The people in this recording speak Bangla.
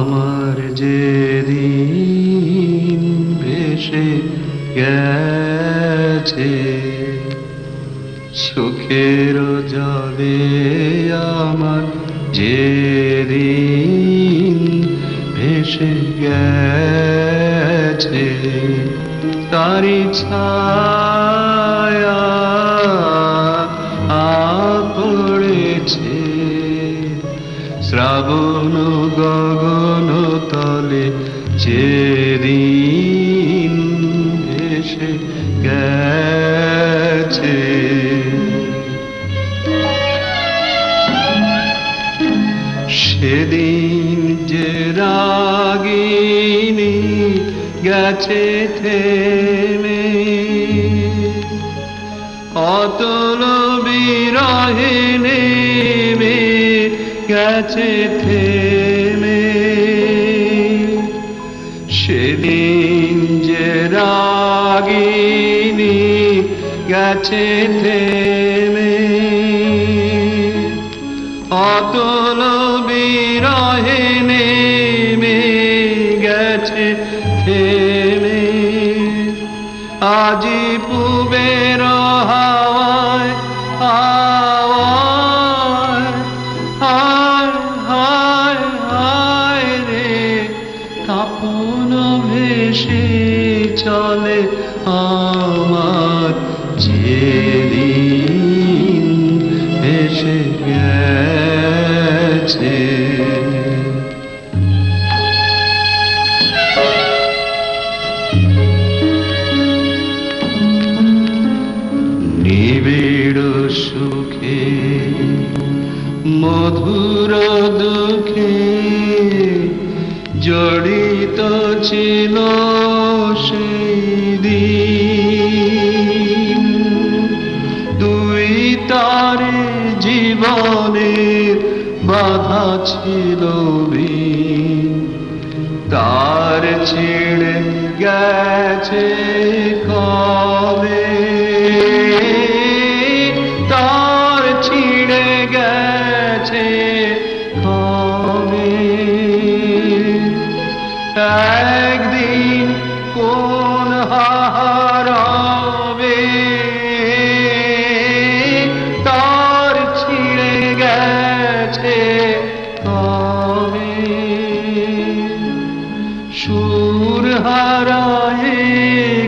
আমার যেদিন ভেসে গেছে সুখের জলে আমার যেদিন ভেসে গেছে তারি ছায়া পড়েছে শ্রাবণ গগন তলে যেদিন ভেসে গেছে সেদিন যে রাগিনী গেছে থেমে অতল বিরহে নেমে গেছে থেমে সেদিন যে রাগিনী গেছে থেমে অতল বিরহে নেমে গেছে থেমে আজি পুবের হাওয়ায় হাওয়ায় হায় হায় হায় রে কাপন ভেসে চলে আমার যেদিন ভেসে গেছে নিবিড় সুখে মধুর দুঃখে জড়িত ছিল সেই দিন দুই তারে জীবনের বাধা ছিল বিন তার ছিঁড়ে গেছে কবে তার ছিঁড়ে গেছে কবে একদিন কোন হারাবে তার ছিঁড়ে গেছে কবে সুর হারায়ে